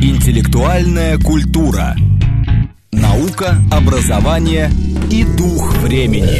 Интеллектуальная культура. Наука, образование и дух времени.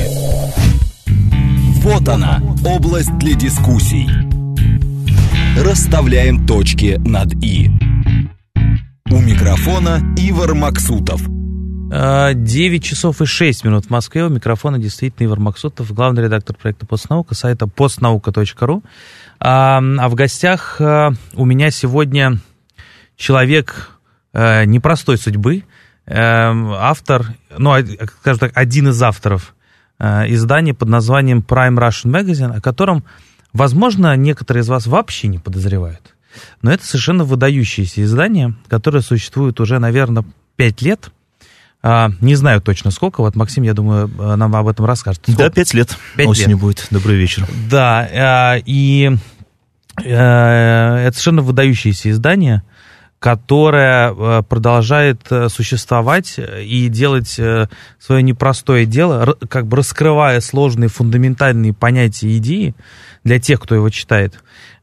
Вот она, область для дискуссий. Расставляем точки над «и». У микрофона Ивар Максутов. 9 часов и 6 минут в Москве. У микрофона действительно Ивар Максутов, главный редактор проекта «Постнаука», сайта postnauka.ru. А в гостях у меня сегодня человек непростой судьбы, автор, скажем так, один из авторов издания под названием Prime Russian Magazine, о котором, возможно, некоторые из вас вообще не подозревают. Но это совершенно выдающееся издание, которое существует уже, наверное, 5 лет. Не знаю точно сколько. Вот Максим, я думаю, нам об этом расскажет. Сколько? Да, 5 лет. 5 осенью лет. Будет. Добрый вечер. Да, и это совершенно выдающееся издание, которое продолжает существовать и делать свое непростое дело, как бы раскрывая сложные фундаментальные понятия и идеи для тех, кто его читает.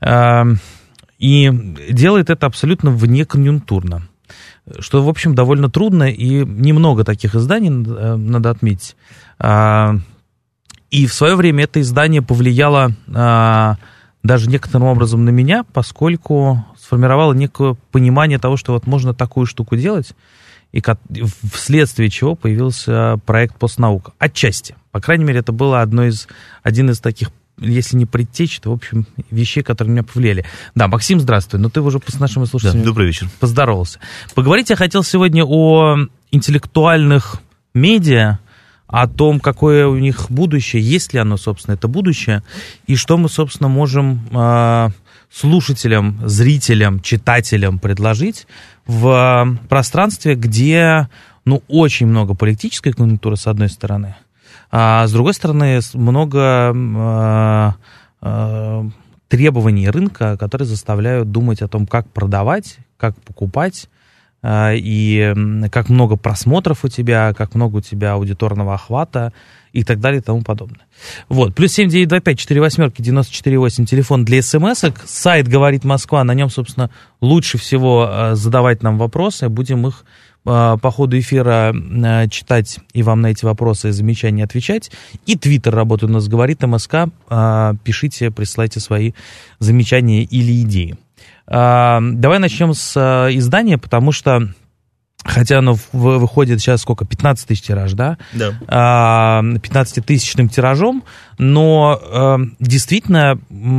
И делает это абсолютно внеконъюнктурно, что, в общем, довольно трудно, и немного таких изданий, надо отметить. И в свое время это издание повлияло даже некоторым образом на меня, поскольку сформировало некое понимание того, что вот можно такую штуку делать, и вследствие чего появился проект «Постнаука». Отчасти. По крайней мере, это было один из таких, если не предтеч, то, в общем, вещей, которые меня повлияли. Да, Максим, здравствуй. Но ты уже с нашими слушателями добрый вечер. Поздоровался. Поговорить я хотел сегодня о интеллектуальных медиа, о том, какое у них будущее, есть ли оно, собственно, это будущее, и что мы, собственно, можем слушателям, зрителям, читателям предложить в пространстве, где, очень много политической конъюнктуры, с одной стороны, а с другой стороны, много требований рынка, которые заставляют думать о том, как продавать, как покупать, и как много просмотров у тебя, как много у тебя аудиторного охвата и так далее и тому подобное. Вот. Плюс 7925-48-94-8, телефон для смс-ок, сайт «Говорит Москва», на нем, собственно, лучше всего задавать нам вопросы, будем их по ходу эфира читать и вам на эти вопросы и замечания отвечать. И твиттер работает у нас «Говорит МСК», пишите, присылайте свои замечания или идеи. Давай начнем с издания, потому что, хотя оно выходит сейчас 15 тысяч тираж, да? Да. 15-тысячным тиражом, но действительно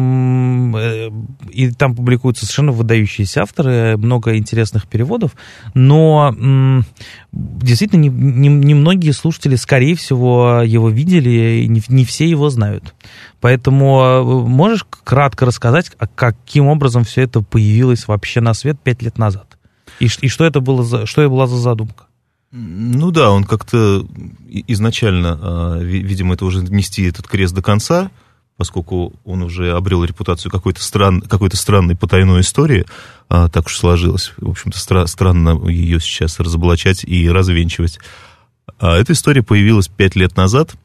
и там публикуются совершенно выдающиеся авторы, много интересных переводов, но действительно немногие слушатели, скорее всего, его видели, и не все его знают. Поэтому можешь кратко рассказать, каким образом все это появилось вообще на свет 5 лет назад? И что это была за задумка? Да, он как-то изначально, видимо, это уже нести этот крест до конца, поскольку он уже обрел репутацию какой-то странной потайной истории, так уж сложилось. В общем-то, странно ее сейчас разоблачать и развенчивать. Эта история появилась 5 лет назад.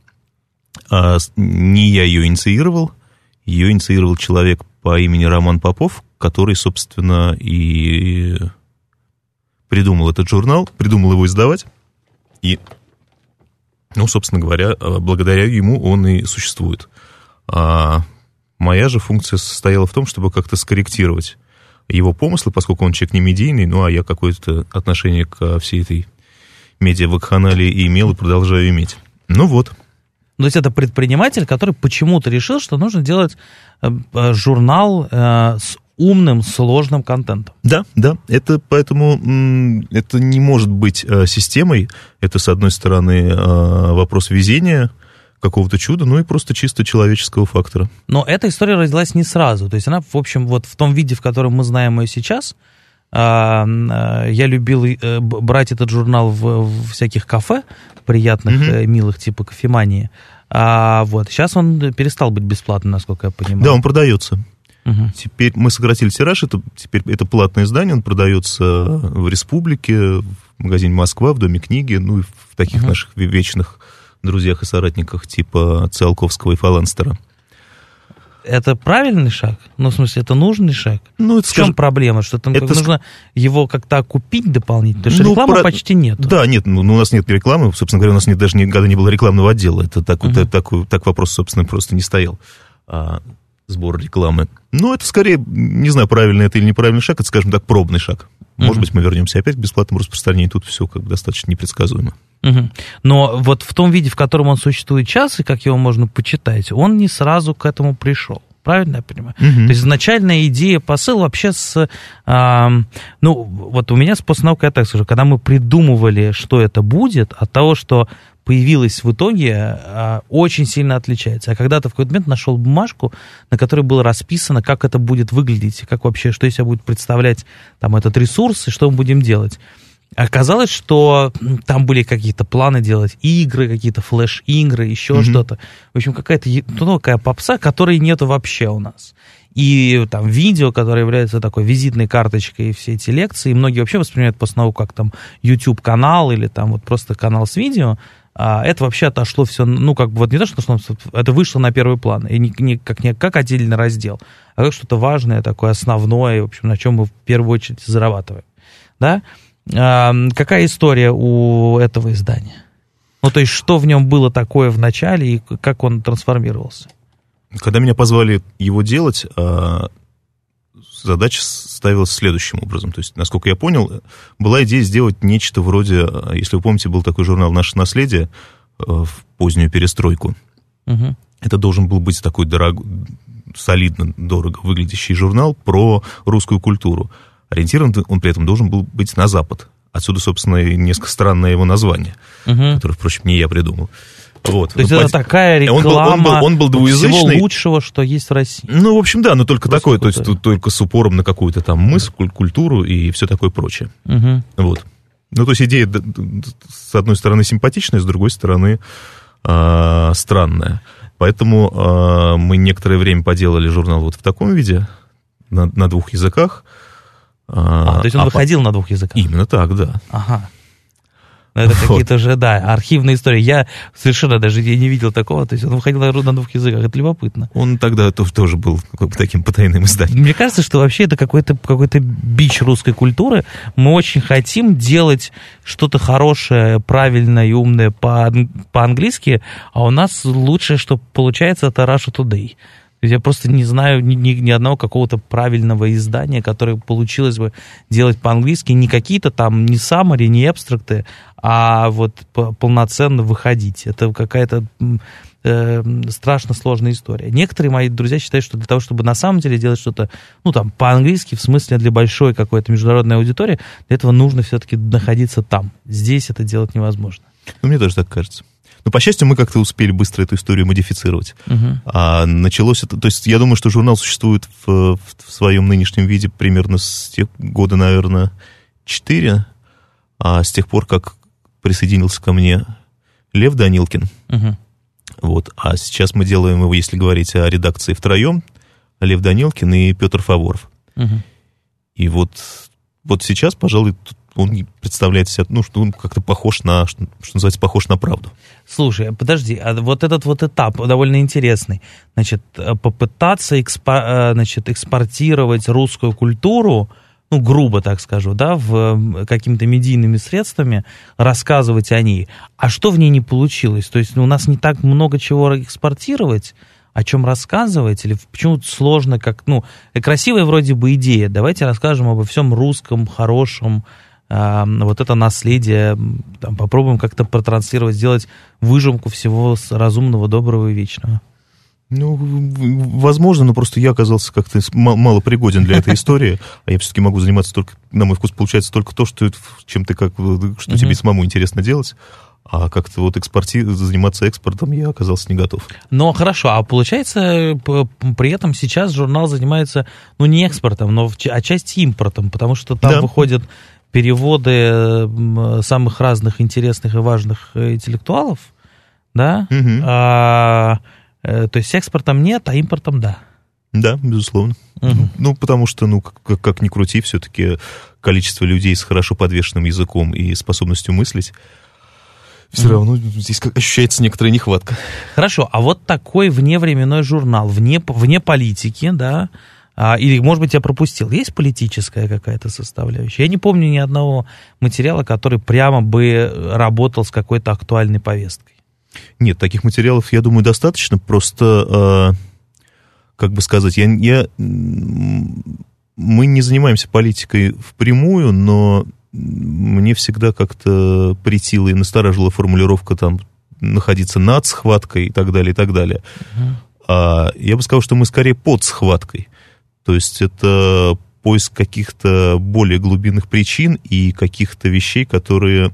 Не я ее инициировал человек по имени Роман Попов, который, собственно, и придумал этот журнал, придумал его издавать, и, собственно говоря, благодаря ему он и существует. А моя же функция состояла в том, чтобы как-то скорректировать его помыслы, поскольку он человек не медийный, а я какое-то отношение к всей этой медиа-вакханалии имел и продолжаю иметь. То есть это предприниматель, который почему-то решил, что нужно делать журнал с умным, сложным контентом. Да, поэтому это не может быть системой. Это, с одной стороны, вопрос везения, какого-то чуда, и просто чисто человеческого фактора. Но эта история родилась не сразу. То есть она, в общем, вот в том виде, в котором мы знаем ее сейчас. Я любил брать этот журнал в всяких кафе приятных, милых, типа кофемании. Сейчас он перестал быть бесплатным, насколько я понимаю. Да, он продается. Теперь мы сократили тираж, теперь это платное издание, он продается в Республике, в магазине «Москва», в Доме книги, и в таких наших вечных друзьях и соратниках типа Циолковского и Фаланстера. это правильный шаг? Ну, в смысле, это нужный шаг? Ну, это, в чем проблема? Что там нужно его как-то окупить дополнительно? Потому что рекламы почти нет. Да, нет, у нас нет рекламы. Собственно говоря, у нас даже никогда не было рекламного отдела. Это так вопрос, собственно, просто не стоял. Сбор рекламы. Ну, это скорее, не знаю, правильный это или неправильный шаг, это, скажем так, пробный шаг. Может быть, мы вернемся опять к бесплатному распространению. Тут все как бы достаточно непредсказуемо. Но вот в том виде, в котором он существует сейчас, и как его можно почитать, он не сразу к этому пришел. Правильно я понимаю? То есть изначальная идея, посыл вообще вот у меня с постнаукой, я так скажу, когда мы придумывали, что это будет, от того, что появилось в итоге, очень сильно отличается. А когда ты в какой-то момент нашел бумажку, на которой было расписано, как это будет выглядеть, как вообще, что из себя будет представлять там этот ресурс, и что мы будем делать. Оказалось, что там были какие-то планы делать игры, какие-то флеш-игры, еще что-то. В общем, какая-то такая попса, которой нету вообще у нас. И там видео, которое является такой визитной карточкой, и все эти лекции, и многие вообще воспринимают постнауку как там YouTube-канал или там вот просто канал с видео. Это вообще отошло все, ну, как бы вот не то, что это вышло на первый план, и не как отдельный раздел, а как что-то важное, такое основное, в общем, на чем мы в первую очередь зарабатываем. Да? Какая история у этого издания? Ну, то есть, что в нем было такое в начале, и как он трансформировался? Когда меня позвали его делать, задача ставилась следующим образом. То есть, насколько я понял, была идея сделать нечто вроде, если вы помните, был такой журнал «Наше наследие» в позднюю перестройку. Это должен был быть такой солидно, дорого выглядящий журнал про русскую культуру. Ориентирован он при этом должен был быть на Запад. Отсюда, собственно, и несколько странное его название, которое, впрочем, не я придумал. Вот. То есть это такая реклама он был двуязычный. Всего лучшего, что есть в России. Ну, в общем, да, но только такое, то есть только с упором на какую-то там мысль, культуру и все такое прочее. Вот. Ну, то есть идея, с одной стороны, симпатичная, с другой стороны, странная. Поэтому мы некоторое время поделали журнал вот в таком виде, на 2 языках. То есть он выходил на 2 языках? Именно так, да. Ага. Это какие-то же, да, архивные истории. Я совершенно даже не видел такого. То есть он выходил на 2 языках. Это любопытно. Он тогда тоже был таким потайным изданием. Мне кажется, что вообще это какой-то бич русской культуры. Мы очень хотим делать что-то хорошее, правильное и умное по-английски, а у нас лучшее, что получается, это Russia Today. Я просто не знаю ни одного какого-то правильного издания, которое получилось бы делать по-английски, не какие-то там, не саммари, не абстракты, а вот полноценно выходить. Это какая-то страшно сложная история. Некоторые мои друзья считают, что для того, чтобы на самом деле делать что-то, ну, там, по-английски, в смысле для большой какой-то международной аудитории, для этого нужно все-таки находиться там. Здесь это делать невозможно. Ну, мне тоже так кажется. Но, по счастью, мы как-то успели быстро эту историю модифицировать. А началось это... То есть я думаю, что журнал существует в своем нынешнем виде примерно с тех года, наверное, 4, а с тех пор, как присоединился ко мне Лев Данилкин. Вот. А сейчас мы делаем его, если говорить о редакции, втроем. Лев Данилкин и Петр Фаворов. И вот сейчас, пожалуй, он представляет себя, ну, что он как-то похож на, что называется, похож на правду. Слушай, подожди, а вот этот вот этап довольно интересный. Значит, попытаться экспортировать русскую культуру, ну, грубо так скажу, да, какими-то медийными средствами, рассказывать о ней. А что в ней не получилось? То есть у нас не так много чего экспортировать, о чем рассказывать, или почему сложно, красивая вроде бы идея, давайте расскажем обо всем русском, хорошем, вот это наследие, там, попробуем как-то протранслировать, сделать выжимку всего разумного, доброго и вечного. Ну, возможно, но просто я оказался как-то мало пригоден для этой истории, а я все-таки могу заниматься только, на мой вкус, получается только то, что тебе самому интересно делать. А как-то вот заниматься экспортом я оказался не готов. Ну, хорошо, а получается, при этом сейчас журнал занимается, ну, не экспортом, но отчасти импортом, потому что там выходят переводы самых разных интересных и важных интеллектуалов, да? То есть экспортом нет, а импортом да. Да, безусловно. Ну, потому что, как ни крути, все-таки количество людей с хорошо подвешенным языком и способностью мыслить, все равно здесь ощущается некоторая нехватка. Хорошо, а вот такой вневременной журнал, вне политики, да, или, может быть, я пропустил, есть политическая какая-то составляющая? Я не помню ни одного материала, который прямо бы работал с какой-то актуальной повесткой. Нет, таких материалов, я думаю, достаточно, просто, как бы сказать, мы не занимаемся политикой впрямую, но мне всегда как-то претила и настораживала формулировка там находиться над схваткой и так далее, и так далее. Я бы сказал, что мы скорее под схваткой. То есть это поиск каких-то более глубинных причин и каких-то вещей, которые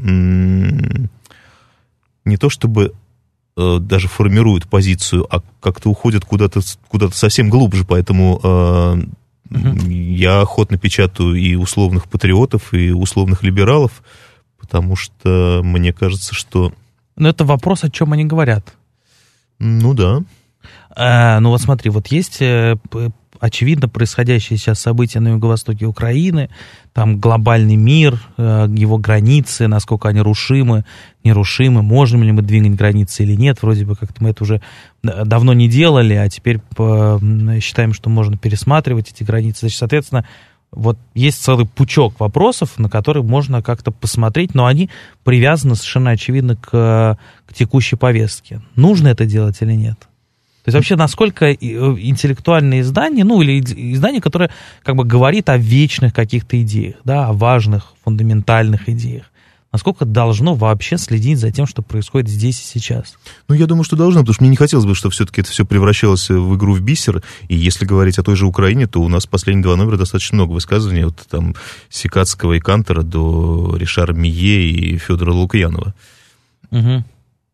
не то чтобы даже формируют позицию, а как-то уходят куда-то совсем глубже, поэтому я охотно печатаю и условных патриотов, и условных либералов, потому что мне кажется, что... Но это вопрос, о чем они говорят. Ну да. Ну вот смотри, вот есть очевидно происходящие сейчас события на юго-востоке Украины, там глобальный мир, его границы, насколько они нерушимы, можем ли мы двигать границы или нет, вроде бы как-то мы это уже давно не делали, а теперь считаем, что можно пересматривать эти границы. Значит, соответственно, вот есть целый пучок вопросов, на которые можно как-то посмотреть, но они привязаны совершенно очевидно к текущей повестке. Нужно это делать или нет? То есть вообще, насколько интеллектуальное издание, ну или издание, которое как бы говорит о вечных каких-то идеях, да, о важных, фундаментальных идеях, насколько должно вообще следить за тем, что происходит здесь и сейчас? Ну, я думаю, что должно, потому что мне не хотелось бы, чтобы все-таки это все превращалось в игру в бисер, и если говорить о той же Украине, то у нас последние 2 номера достаточно много высказываний, от там Сикацкого и Кантера до Ришара Мие и Федора Лукьянова. Угу.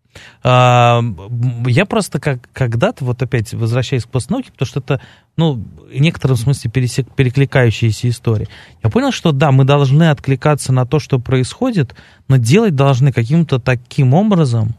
Я просто когда-то, вот опять возвращаясь к постнауке, потому что это, ну, в некотором смысле перекликающиеся истории, я понял, что да, мы должны откликаться на то, что происходит, но делать должны каким-то таким образом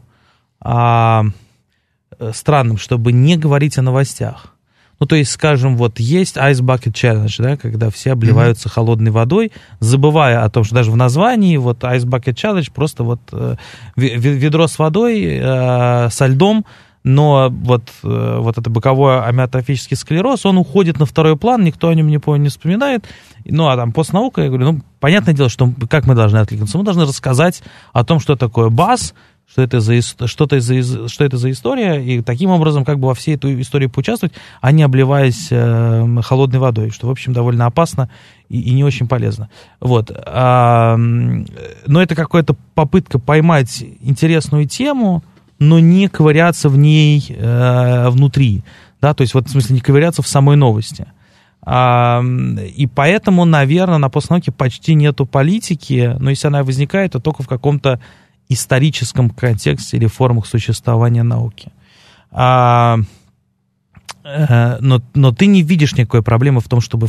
странным, чтобы не говорить о новостях. Ну, то есть, скажем, вот есть Ice Bucket Challenge, да, когда все обливаются холодной водой, забывая о том, что даже в названии вот Ice Bucket Challenge просто вот ведро с водой, со льдом, но вот это боковой амиотрофический склероз, он уходит на второй план, никто о нем не вспоминает. Ну, а там постнаука, я говорю, ну, понятное дело, что как мы должны откликнуться? Мы должны рассказать о том, что такое БАС, что это за история, и таким образом как бы во всей этой истории поучаствовать, а не обливаясь холодной водой, что, в общем, довольно опасно и не очень полезно. Вот. Но это какая-то попытка поймать интересную тему, но не ковыряться в ней внутри, да, то есть вот в смысле не ковыряться в самой новости. И поэтому, наверное, на постнауке почти нету политики, но если она возникает, то только в каком-то историческом контексте или формах существования науки. Но ты не видишь никакой проблемы в том, чтобы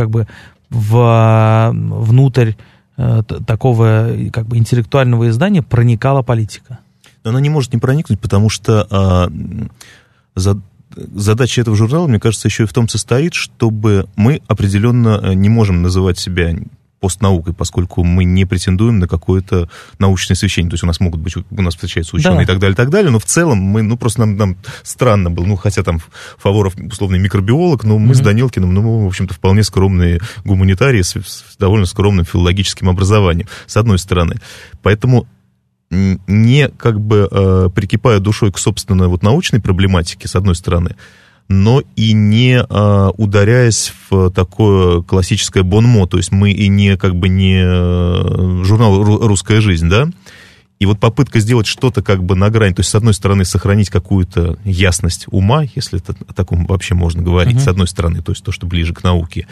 внутрь такого как бы интеллектуального издания проникала политика. Но она не может не проникнуть, потому что задача этого журнала, мне кажется, еще и в том состоит, чтобы мы определенно не можем называть себя постнаукой, поскольку мы не претендуем на какое-то научное освещение. То есть у нас встречаются ученые, да, и так далее, но в целом мы, просто нам странно было, хотя там Фаворов условный микробиолог, но мы с Данилкиным, мы, в общем-то, вполне скромные гуманитарии с довольно скромным филологическим образованием, с одной стороны. Поэтому не прикипая душой к собственной научной проблематике, с одной стороны, но и не ударяясь в такое классическое бонмо, то есть мы и не журнал «Русская жизнь», да, и вот попытка сделать что-то на грани, то есть с одной стороны сохранить какую-то ясность ума, если это о таком вообще можно говорить, с одной стороны, то есть то, что ближе к науке,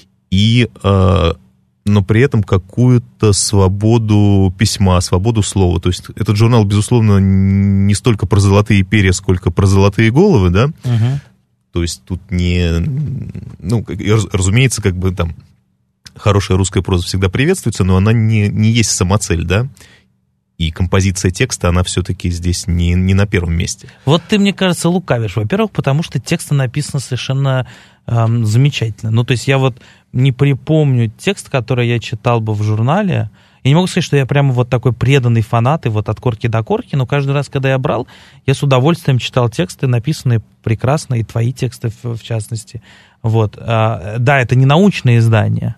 но при этом какую-то свободу письма, свободу слова. То есть этот журнал, безусловно, не столько про золотые перья, сколько про золотые головы, да. То есть тут разумеется, там хорошая русская проза всегда приветствуется, но она не есть самоцель, да. И композиция текста, она все-таки здесь не на первом месте. Вот ты, мне кажется, лукавишь. Во-первых, потому что тексты написаны совершенно замечательно. Ну, то есть я вот не припомню текст, который я читал бы в журнале, Я не могу сказать, что я прямо вот такой преданный фанат, и вот от корки до корки, но каждый раз, когда я брал, я с удовольствием читал тексты, написанные прекрасно, и твои тексты в частности. Вот. Да, это не научное издание,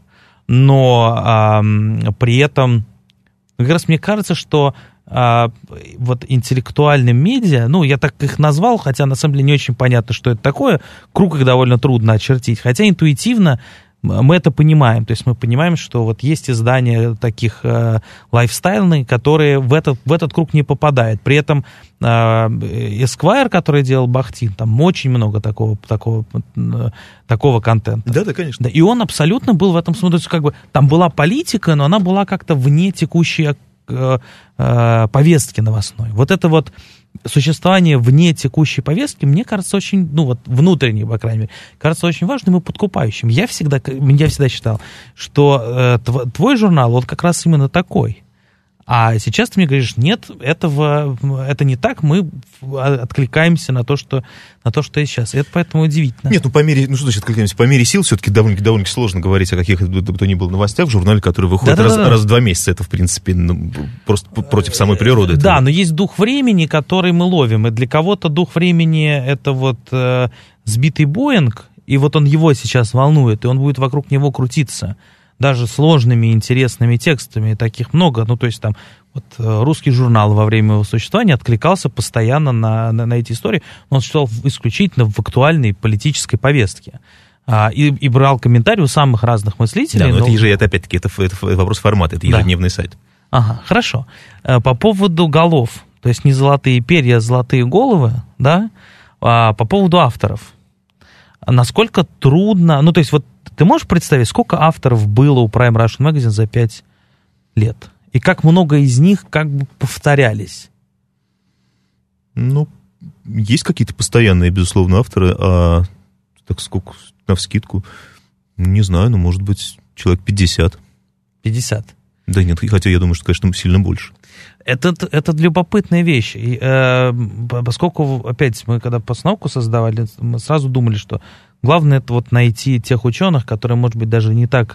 но при этом, как раз мне кажется, что вот интеллектуальным медиа, ну, я так их назвал, хотя на самом деле не очень понятно, что это такое, круг их довольно трудно очертить, хотя интуитивно мы это понимаем, то есть мы понимаем, что вот есть издания таких лайфстайльных, которые в этот круг не попадают. При этом Esquire, который делал Бахтин, там очень много такого контента. Да, конечно. Да, и он абсолютно был в этом смысле, то есть как бы там была политика, но она была как-то вне текущей повестки новостной. Вот это вот существование вне текущей повестки, мне кажется, очень, ну вот внутренне, по крайней мере, кажется очень важным и подкупающим. Я всегда считал, что твой журнал вот как раз именно такой. А сейчас ты мне говоришь, нет, это не так, мы откликаемся на то, что есть сейчас. И это поэтому удивительно. Нет, что значит откликаемся? По мере сил все-таки довольно сложно говорить о каких бы то ни было новостях в журнале, который выходит раз в 2 месяца. Это, в принципе, просто против самой природы. Да, но есть дух времени, который мы ловим. И для кого-то дух времени — это вот сбитый Боинг, и вот он его сейчас волнует, и он будет вокруг него крутиться. Даже сложными, интересными текстами, таких много. Ну, то есть там вот русский журнал во время его существования откликался постоянно на эти истории. Он читал исключительно в актуальной политической повестке. И брал комментарии у самых разных мыслителей. Да, но это опять-таки, это вопрос формата, это ежедневный сайт. Ага, хорошо. По поводу голов, то есть не золотые перья, а золотые головы, да, по поводу авторов. Насколько трудно, ну, то есть вот ты можешь представить, сколько авторов было у Prime Russian Magazine за 5 лет? И как много из них как бы повторялись? Ну, есть какие-то постоянные, безусловно, авторы, а так сколько, навскидку, не знаю, но, может быть, человек 50. 50? Да нет, хотя я думаю, что, конечно, сильно больше. Это любопытная вещь. И, поскольку, опять, мы когда постнауку создавали, мы сразу думали, что главное это вот найти тех ученых, которые, может быть, даже не так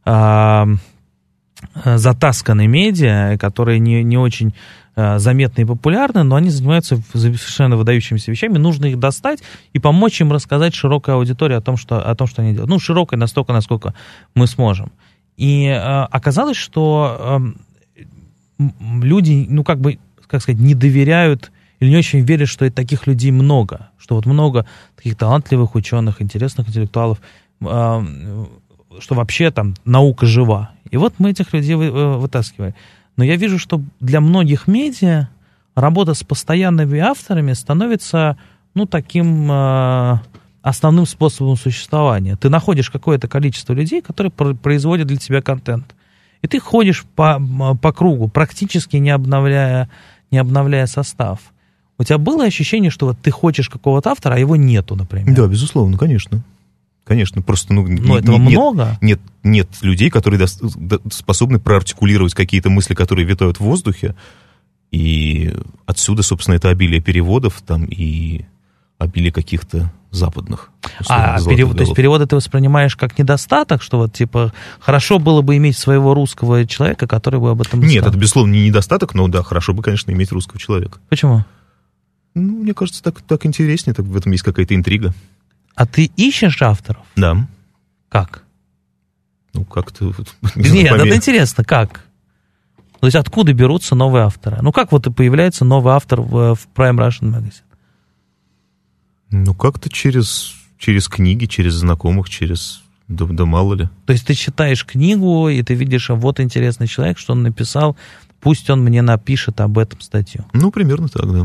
затасканы медиа, которые не очень заметны и популярны, но они занимаются совершенно выдающимися вещами. Нужно их достать и помочь им рассказать широкой аудитории о том, что они делают. Ну, широкой настолько, насколько мы сможем. И оказалось, что люди, ну, как бы, как сказать, не доверяют или не очень верят, что таких людей много, что вот много таких талантливых ученых, интересных интеллектуалов, что вообще там наука жива. И вот мы этих людей вытаскиваем. Но я вижу, что для многих медиа работа с постоянными авторами становится, ну, таким основным способом существования. Ты находишь какое-то количество людей, которые производят для тебя контент. И ты ходишь по кругу, практически не обновляя состав. У тебя было ощущение, что вот ты хочешь какого-то автора, а его нету, например? Да, безусловно, конечно. Конечно, просто... Но этого много? Нет людей, которые способны проартикулировать какие-то мысли, которые витают в воздухе. И отсюда, собственно, это обилие переводов там и обилие каких-то западных. То есть переводы ты воспринимаешь как недостаток, что вот типа хорошо было бы иметь своего русского человека, который бы об этом сказал? Нет, это, безусловно, не недостаток, но да, хорошо бы, конечно, иметь русского человека. Почему? Ну, мне кажется, так интереснее, в этом есть какая-то интрига. А ты ищешь авторов? Да. Как? Ну, как-то... Нет, это интересно, как? То есть откуда берутся новые авторы? Ну, как вот и появляется новый автор в Prime Russian Magazine? Ну, как-то через книги, через знакомых, да мало ли. То есть ты читаешь книгу, и ты видишь, вот интересный человек, что он написал, пусть он мне напишет об этом статью. Ну, примерно так, да.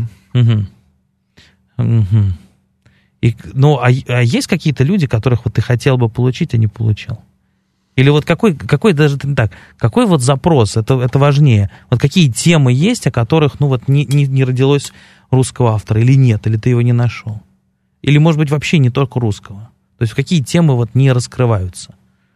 Угу. А есть какие-то люди, которых вот ты хотел бы получить, а не получил? Или вот какой вот запрос, это важнее. Вот какие темы есть, о которых, ну, вот не родилось русского автора, или нет, или ты его не нашел? Или, может быть, вообще не только русского? То есть какие темы вот не раскрываются?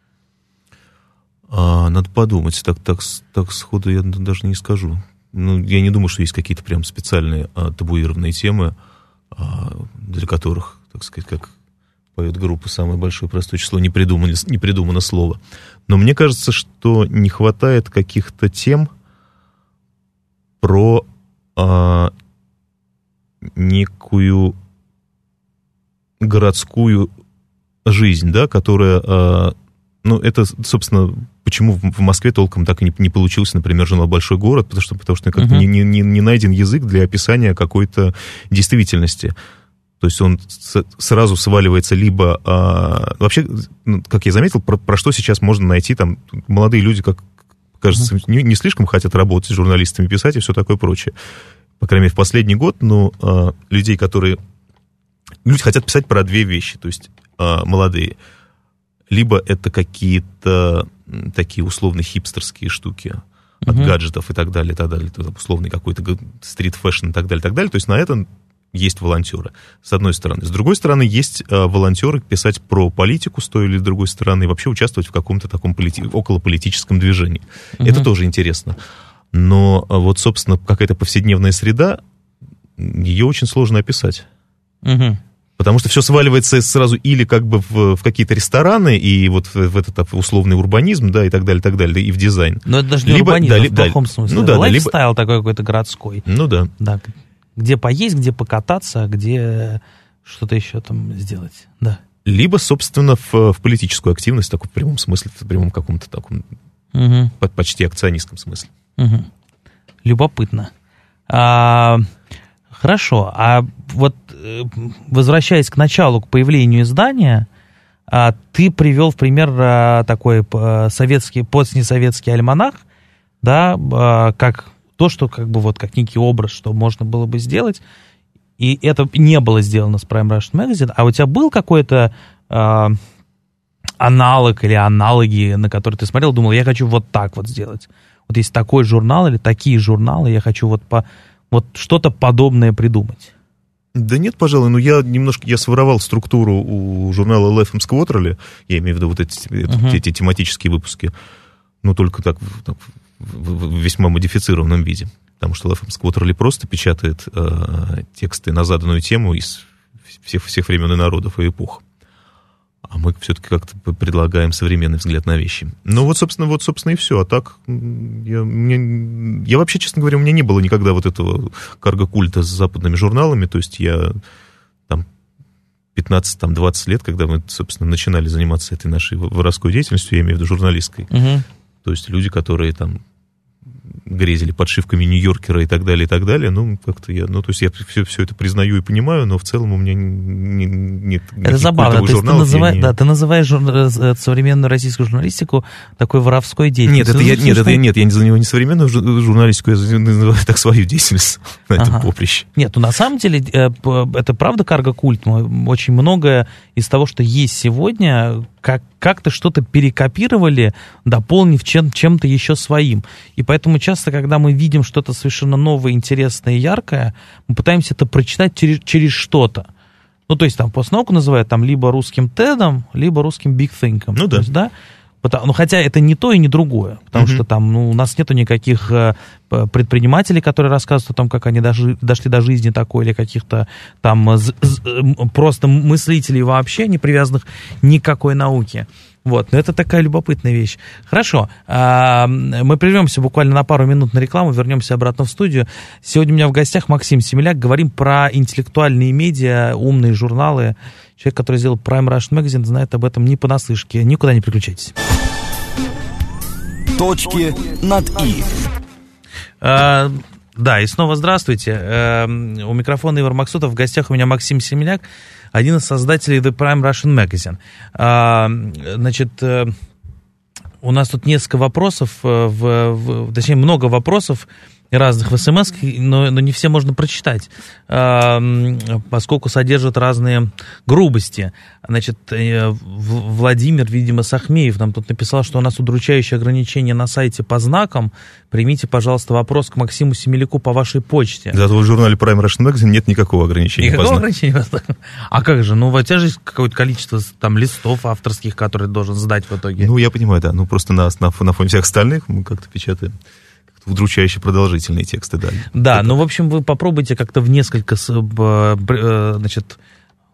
Надо подумать. Так сходу я даже не скажу. Ну, я не думаю, что есть какие-то прям специальные табуированные темы, для которых, так сказать, как поет группа «Самое большое простое число», не придумано слово. Но мне кажется, что не хватает каких-то тем про некую городскую жизнь, да, которая... это, собственно, почему в Москве толком так и не получился, например, журнал «Большой город», потому что как-то не найден язык для описания какой-то действительности. То есть он сразу сваливается либо... вообще, как я заметил, про что сейчас можно найти, там, молодые люди, как кажется, не слишком хотят работать с журналистами, писать и все такое прочее. По крайней мере, в последний год, люди хотят писать про две вещи, то есть молодые. Либо это какие-то такие условно хипстерские штуки от гаджетов и так далее, условный какой-то стрит-фэшн и так далее. То есть на это есть волонтеры, с одной стороны. С другой стороны, есть волонтеры писать про политику с той или другой стороны и вообще участвовать в каком-то таком околополитическом движении. Это тоже интересно. Но вот, собственно, какая-то повседневная среда, ее очень сложно описать. Потому что все сваливается сразу или как бы в какие-то рестораны, и вот в этот условный урбанизм, да, и так далее, и в дизайн. Но это даже не урбанизм, в плохом смысле. Лайфстайл такой какой-то городской. Да, где поесть, где покататься, где что-то еще там сделать, да. Либо, собственно, в политическую активность, такой в прямом смысле, в прямом каком-то таком почти акционистском смысле. Любопытно. Хорошо, а вот возвращаясь к началу, к появлению издания, ты привел в пример такой постнесоветский альманах, да, как то, что как бы вот как некий образ, что можно было бы сделать, и это не было сделано с Prime Russian Magazine, а у тебя был какой-то аналог или аналоги, на которые ты смотрел, думал, я хочу вот так вот сделать. Вот есть такой журнал или такие журналы, я хочу вот что-то подобное придумать. Да нет, пожалуй, я своровал структуру у журнала Life and Squatterly, я имею в виду вот эти тематические выпуски, но только так в весьма модифицированном виде, потому что Life and Squatterly просто печатает тексты на заданную тему из всех времен и народов и эпох. А мы все-таки как-то предлагаем современный взгляд на вещи. Ну вот, собственно, и все. А так, я вообще, честно говоря, у меня не было никогда вот этого карго-культа с западными журналами. То есть я там 15-20 лет, когда мы, собственно, начинали заниматься этой нашей воровской деятельностью, я имею в виду журналистской. То есть люди, которые там грезили подшивками Нью-Йоркера и так далее, то есть я все это признаю и понимаю, но в целом у меня нет... Это забавно, то есть ты называешь современную российскую журналистику такой воровской деятельностью. Я называю не современную журналистику, я называю так свою деятельность на этом поприще. Нет, на самом деле, это правда карго-культ, очень многое из того, что есть сегодня, как-то что-то перекопировали, дополнив чем-то еще своим. И поэтому часто, когда мы видим что-то совершенно новое, интересное и яркое, мы пытаемся это прочитать через что-то. Ну, то есть там постнауку называют там либо русским тедом, либо русским big think'ом. Ну, да. Есть, да? Хотя это не то и не другое, потому что там у нас нету никаких предпринимателей, которые рассказывают о том, как они дошли до жизни такой, или каких-то там просто мыслителей вообще, не привязанных ни к какой науке. Вот, но это такая любопытная вещь. Хорошо, мы прервемся буквально на пару минут на рекламу, вернемся обратно в студию. Сегодня у меня в гостях Максим Семеляк. Говорим про интеллектуальные медиа, умные журналы. Человек, который сделал Prime Russian Magazine, знает об этом не понаслышке. Никуда не переключайтесь. Точки над «и». Да, и снова здравствуйте. У микрофона Ивар Максутов. В гостях у меня Максим Семеляк, один из создателей The Prime Russian Magazine. Значит, у нас тут несколько вопросов, точнее, много вопросов разных в СМС, но не все можно прочитать, поскольку содержат разные грубости. Значит, Владимир, видимо, Сахмеев нам тут написал, что у нас удручающее ограничение на сайте по знакам. Примите, пожалуйста, вопрос к Максиму Семеляку по вашей почте. Зато в журнале Prime Russian Magazine нет никакого ограничения по знакам. А как же? У тебя же есть какое-то количество там листов авторских, которые ты должен сдать в итоге. Я понимаю, да. Просто на фоне всех остальных мы как-то печатаем удручающе продолжительные тексты, да. Да, в общем, вы попробуйте как-то в несколько, значит,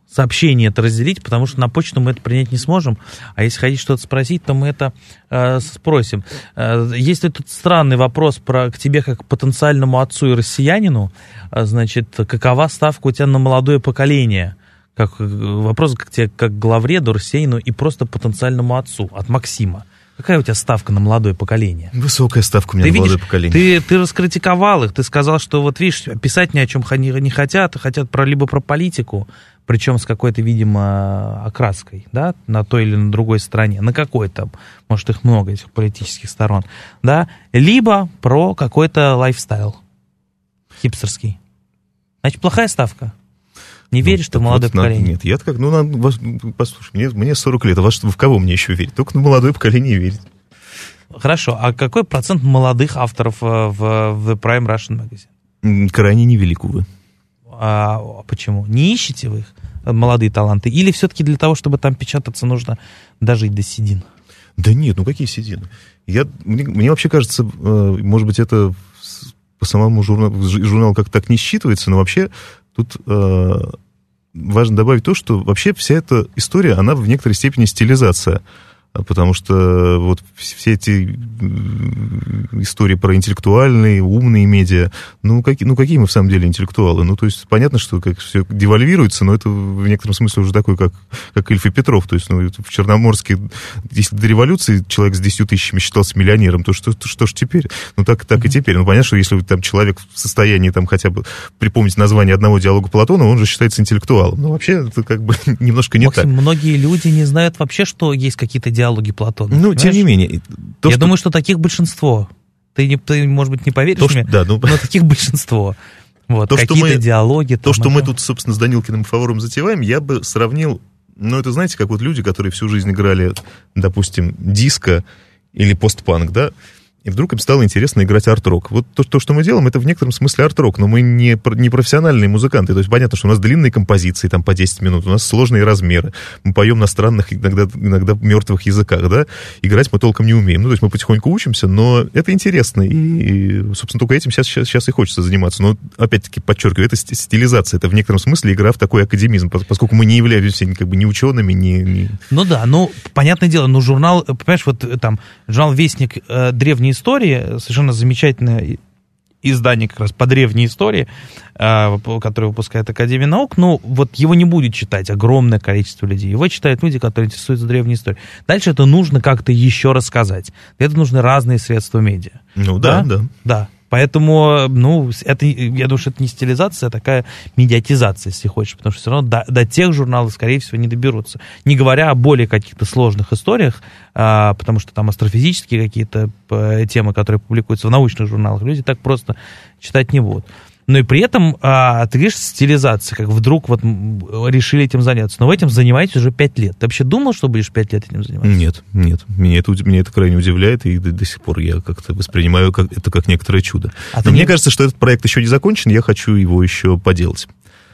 сообщение это разделить, потому что на почту мы это принять не сможем, а если хотите что-то спросить, то мы это спросим. Есть ли тут странный вопрос к тебе как потенциальному отцу и россиянину, значит, какова ставка у тебя на молодое поколение? Вопрос к тебе как главреду, россиянину и просто потенциальному отцу от Максима. Какая у тебя ставка на молодое поколение? Высокая ставка у меня на молодое поколение. Ты раскритиковал их, ты сказал, что вот видишь, писать ни о чем не хотят либо про политику, причем с какой-то, видимо, окраской, да, на той или на другой стороне, на какой-то, может, их много, этих политических сторон, да, либо про какой-то лайфстайл хипстерский. Значит, плохая ставка. Не веришь ты в молодое поколение? Нет, я как, послушай, мне 40 лет, а в кого мне еще верить? Только на молодое поколение верить. Хорошо, а какой процент молодых авторов в The Prime Russian Magazine? Крайне невелик, увы. А почему? Не ищете вы их, молодые таланты? Или все-таки для того, чтобы там печататься, нужно дожить до седин? Да нет, какие седины? Мне вообще кажется, может быть, это по самому журналу как-то так не считывается, но вообще тут важно добавить то, что вообще вся эта история, она в некоторой степени стилизация. Потому что вот все эти истории про интеллектуальные, умные медиа, какие мы в самом деле интеллектуалы? То есть понятно, что как все девальвируется, но это в некотором смысле уже такой, как Ильф и Петров. То есть в Черноморске, если до революции человек с 10 тысячами считался миллионером, то что ж теперь? Так и теперь. Понятно, что если там человек в состоянии там хотя бы припомнить название одного диалога Платона, он же считается интеллектуалом. Но вообще это как бы немножко не Максим, так. Многие люди не знают вообще, что есть какие-то диалоги Платона. Тем не менее. Я думаю, что таких большинство. Ты, может быть, не поверишь мне, но таких большинство. Вот, какие-то диалоги. Что мы тут, собственно, с Данилкиным и Фавором затеваем, я бы сравнил, это, знаете, как вот люди, которые всю жизнь играли, допустим, диско или постпанк, да, и вдруг им стало интересно играть арт-рок. Вот то, что мы делаем, это в некотором смысле арт-рок, но мы не профессиональные музыканты. То есть понятно, что у нас длинные композиции, там по 10 минут, у нас сложные размеры, мы поем на странных, иногда мертвых языках, да, играть мы толком не умеем. То есть мы потихоньку учимся, но это интересно, и собственно, только этим сейчас и хочется заниматься. Но, опять-таки, подчеркиваю, это стилизация, это в некотором смысле игра в такой академизм, поскольку мы не являемся ни учеными, ни... Понятное дело, журнал, понимаешь, вот там, журнал «Вестник древней истории», совершенно замечательное издание как раз по древней истории, которое выпускает Академия наук, вот его не будет читать огромное количество людей. Его читают люди, которые интересуются древней историей. Дальше это нужно как-то еще рассказать. Для этого нужны разные средства медиа. Да. Поэтому, это, я думаю, что это не стилизация, а такая медиатизация, если хочешь, потому что все равно до тех журналов, скорее всего, не доберутся. Не говоря о более каких-то сложных историях, потому что там астрофизические какие-то темы, которые публикуются в научных журналах, люди так просто читать не будут. Но и при этом, ты говоришь, стилизация, как вдруг вот решили этим заняться. Но вы этим занимаетесь уже 5 лет. Ты вообще думал, что будешь 5 лет этим заниматься? Нет. Меня это крайне удивляет, и до сих пор я как-то воспринимаю это как некоторое чудо. Но мне кажется, что этот проект еще не закончен, я хочу его еще поделать.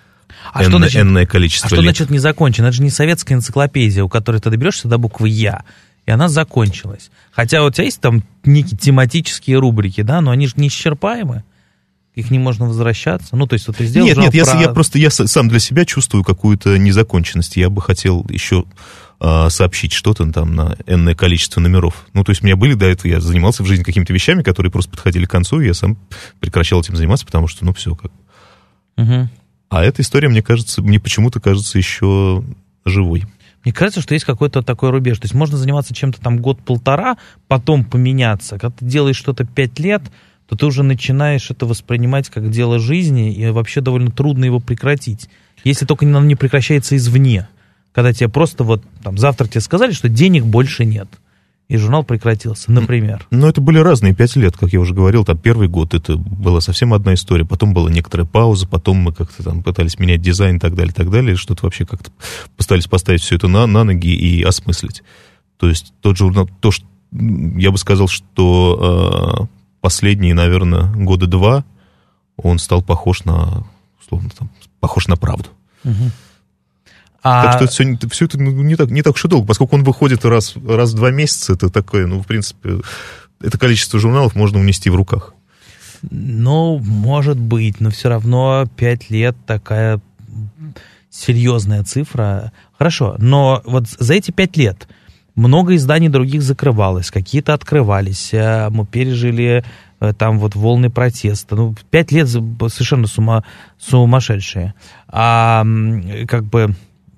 Энное количество лет. Что значит не закончен? Это же не советская энциклопедия, у которой ты доберешься до буквы «Я», и она закончилась. Хотя у тебя есть там некие тематические рубрики, да, но они же не исчерпаемы. Их не можно возвращаться. То есть вот ты сделал... Нет, я сам для себя чувствую какую-то незаконченность. Я бы хотел еще сообщить что-то там на энное количество номеров. То есть у меня были до этого, я занимался в жизни какими-то вещами, которые просто подходили к концу, и я сам прекращал этим заниматься, потому что, все как... Угу. А эта история, мне почему-то кажется еще живой. Мне кажется, что есть какой-то такой рубеж. То есть можно заниматься чем-то там год-полтора, потом поменяться. Когда ты делаешь что-то 5 лет, то ты уже начинаешь это воспринимать как дело жизни, и вообще довольно трудно его прекратить. Если только оно не прекращается извне. Когда тебе просто завтра тебе сказали, что денег больше нет. И журнал прекратился, например. Это были разные 5 лет, как я уже говорил. Там первый год это была совсем одна история. Потом была некоторая пауза, потом мы как-то там пытались менять дизайн и так далее. Что-то вообще как-то пытались поставить все это на ноги и осмыслить. То есть тот журнал, я бы сказал, что... Последние, наверное, 2 года он стал похож на правду. Угу. Так что все это не так уж и долго, поскольку он выходит раз в 2 месяца, это такое, в принципе, это количество журналов можно унести в руках. Может быть, но все равно 5 лет такая серьезная цифра. Хорошо, но вот за эти 5 лет много изданий других закрывалось, какие-то открывались, мы пережили там вот волны протеста. 5 лет совершенно сумасшедшие. А как бы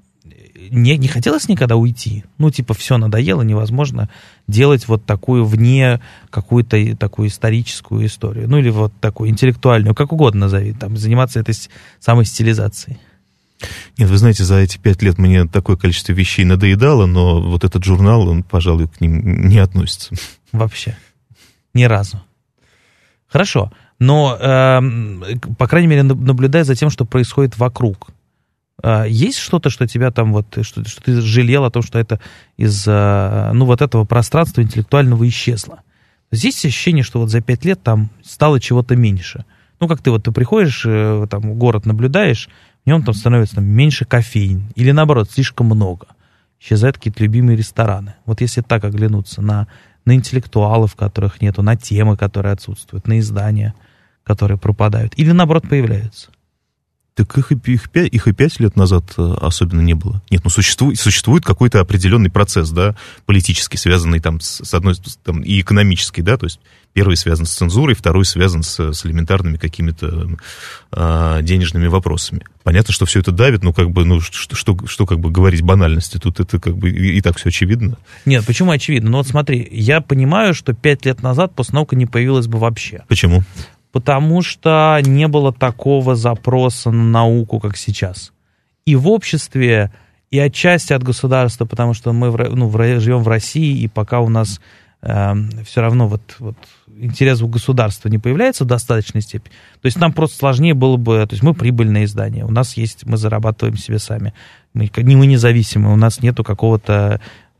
не хотелось никогда уйти? Все надоело, невозможно делать вот такую вне какую-то такую историческую историю. Или вот такую интеллектуальную, как угодно назови, там, заниматься этой самой стилизацией. Нет, вы знаете, за эти 5 лет мне такое количество вещей надоедало, но вот этот журнал, он, пожалуй, к ним не относится. Вообще. Ни разу. Хорошо. Но, по крайней мере, наблюдая за тем, что происходит вокруг, есть что-то, что тебя там что ты жалел о том, что это из вот этого пространства интеллектуального исчезло? Есть ощущение, что вот за 5 лет там стало чего-то меньше. Как ты приходишь, там, в город наблюдаешь, в нем там становится меньше кофеин, или наоборот, слишком много. Исчезают какие-то любимые рестораны. Вот если так оглянуться на интеллектуалов, которых нету, на темы, которые отсутствуют, на издания, которые пропадают, или наоборот появляются. Так их и 5 лет назад особенно не было. Нет, существует какой-то определенный процесс, да, политический, связанный там с одной там, и экономический, да, то есть первый связан с цензурой, второй связан с элементарными какими-то денежными вопросами. Понятно, что все это давит, что как бы говорить банальности, тут это как бы и так все очевидно. Нет, почему очевидно? Смотри, я понимаю, что 5 лет назад постнаука не появилась бы вообще. Почему? Потому что не было такого запроса на науку, как сейчас. И в обществе, и отчасти от государства, потому что мы живем в России, и пока у нас все равно вот интерес у государства не появляется в достаточной степени, то есть нам просто сложнее было бы, то есть мы прибыльное издание, у нас есть, мы зарабатываем себе сами, мы независимые, у нас нету какого-то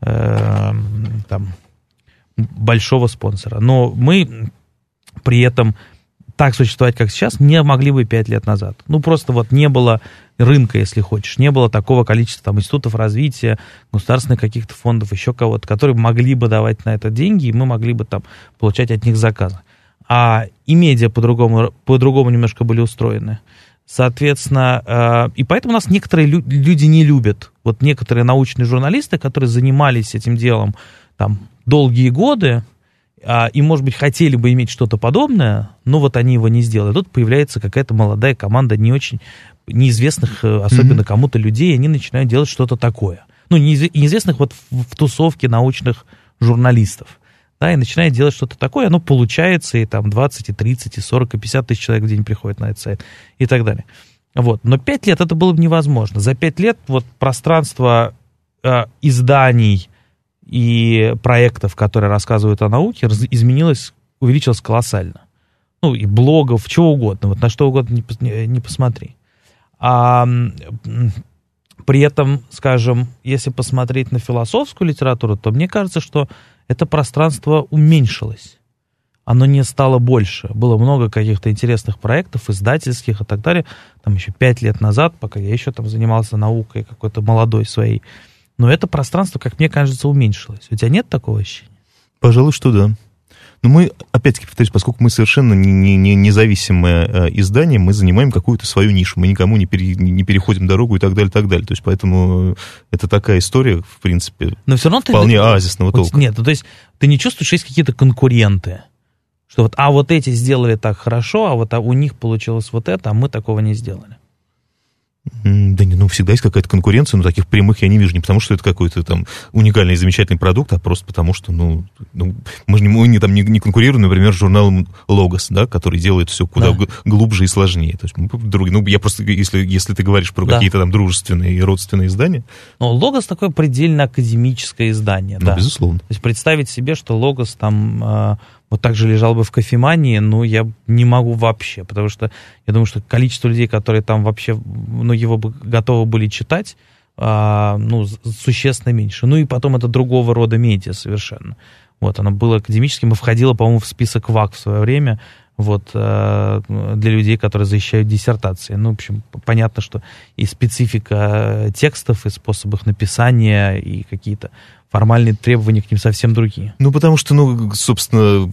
там большого спонсора, но мы при этом так существовать, как сейчас, не могли бы 5 лет назад. Просто не было рынка, если хочешь, не было такого количества там институтов развития, государственных каких-то фондов, еще кого-то, которые могли бы давать на это деньги, и мы могли бы там получать от них заказы. И медиа по-другому немножко были устроены. Соответственно, и поэтому нас некоторые люди не любят. Вот некоторые научные журналисты, которые занимались этим делом там долгие годы, и, может быть, хотели бы иметь что-то подобное, но они его не сделали. Тут появляется какая-то молодая команда не очень неизвестных, особенно кому-то людей, и они начинают делать что-то такое. Неизвестных в тусовке научных журналистов. Да, и начинают делать что-то такое, оно получается, и там 20, и 30, и 40, и 50 тысяч человек в день приходит на этот сайт, и так далее. Но 5 лет это было бы невозможно. За 5 лет пространство изданий и проектов, которые рассказывают о науке, увеличилось колоссально. И блогов, чего угодно, на что угодно не посмотри. При этом, скажем, если посмотреть на философскую литературу, то мне кажется, что это пространство уменьшилось. Оно не стало больше. Было много каких-то интересных проектов, издательских и так далее. Там еще 5 лет назад, пока я еще там занимался наукой какой-то молодой своей. Но это пространство, как мне кажется, уменьшилось. У тебя нет такого ощущения? Пожалуй, что да. Но мы, опять-таки повторюсь, поскольку мы совершенно не независимое издание, мы занимаем какую-то свою нишу, мы никому не переходим дорогу и так далее, так далее. То есть поэтому это такая история, в принципе, но все равно вполне оазисного толка. Нет, то есть ты не чувствуешь, что есть какие-то конкуренты, что вот эти сделали так хорошо, а у них получилось вот это, а мы такого не сделали. Да не, всегда есть какая-то конкуренция, но таких прямых я не вижу. Не потому, что это какой-то там уникальный и замечательный продукт, а просто потому, что, мы не конкурируем, например, с журналом «Логос», да, который делает все куда глубже и сложнее. То есть мы другие. Я просто, если ты говоришь про какие-то там дружественные и родственные издания. Но «Логос» такое предельно академическое издание, да. Безусловно. То есть представить себе, что «Логос» там вот так же лежал бы в кофемании, я не могу вообще, потому что я думаю, что количество людей, которые там вообще, его бы готовы были читать, существенно меньше. И потом это другого рода медиа совершенно. Оно было академическим и входило, по-моему, в список ВАК в свое время, для людей, которые защищают диссертации. В общем, понятно, что и специфика текстов, и способ их написания, и какие-то формальные требования к ним совсем другие. Потому что, собственно,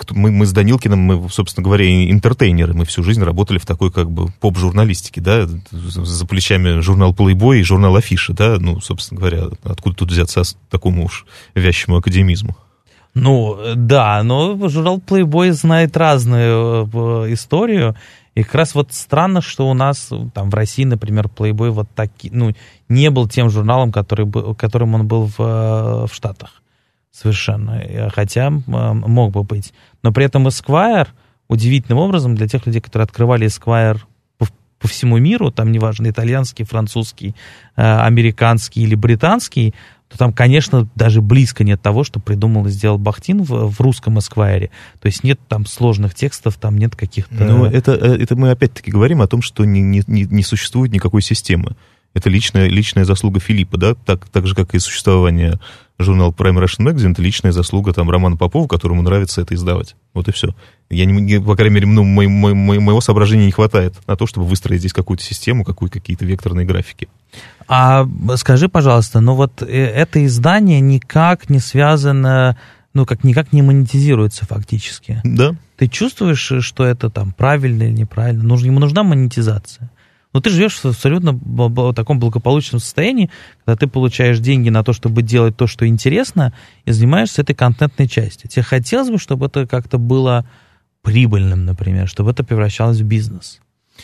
мы с Данилкиным, мы, собственно говоря, интертейнеры. Мы всю жизнь работали в такой как бы поп-журналистике, да, за плечами журнал Playboy и журнал Афиша, да, ну, собственно говоря, откуда тут взяться такому уж вязчему академизму? Ну, да, но журнал Playboy знает разную историю, и как раз вот странно, что у нас там в России, например, Playboy вот таки, ну, не был тем журналом, которым он был в Штатах. Совершенно. Хотя мог бы быть. Но при этом Esquire удивительным образом для тех людей, которые открывали Esquire по всему миру, там неважно, итальянский, французский, американский или британский, то там, конечно, даже близко нет того, что придумал и сделал Бахтин в русском Esquire. То есть нет там сложных текстов, там нет каких-то... Ну, это мы опять-таки говорим о том, что не существует никакой системы. Это личная заслуга Филиппа, да, так же, как и существование журнала Prime Russian Magazine, это личная заслуга там Романа Попова, которому нравится это издавать. Вот и все. По крайней мере, моего соображения не хватает на то, чтобы выстроить здесь какую-то систему, какие-то векторные графики. А скажи, пожалуйста, ну вот это издание никак не связано, ну, никак не монетизируется фактически. Да. Ты чувствуешь, что это там правильно или неправильно? Ему нужна монетизация? Но ты живешь в абсолютно таком благополучном состоянии, когда ты получаешь деньги на то, чтобы делать то, что интересно, и занимаешься этой контентной частью. Тебе хотелось бы, чтобы это как-то было прибыльным, например, чтобы это превращалось в бизнес?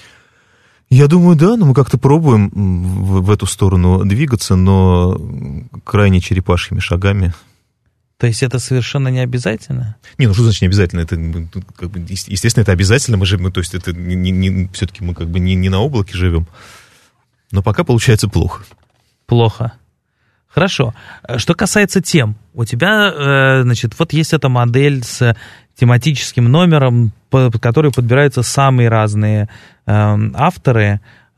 Я думаю, да, но мы как-то пробуем в эту сторону двигаться, но крайне черепашьими шагами. То есть это совершенно не обязательно? Не, ну что значит не обязательно? Это, как бы, естественно, это обязательно. Мы живем, то есть это все-таки мы как бы не на облаке живем. Но пока получается плохо. Плохо. Хорошо. Что касается тем, у тебя, значит, вот есть эта модель с тематическим номером, под который подбираются самые разные авторы.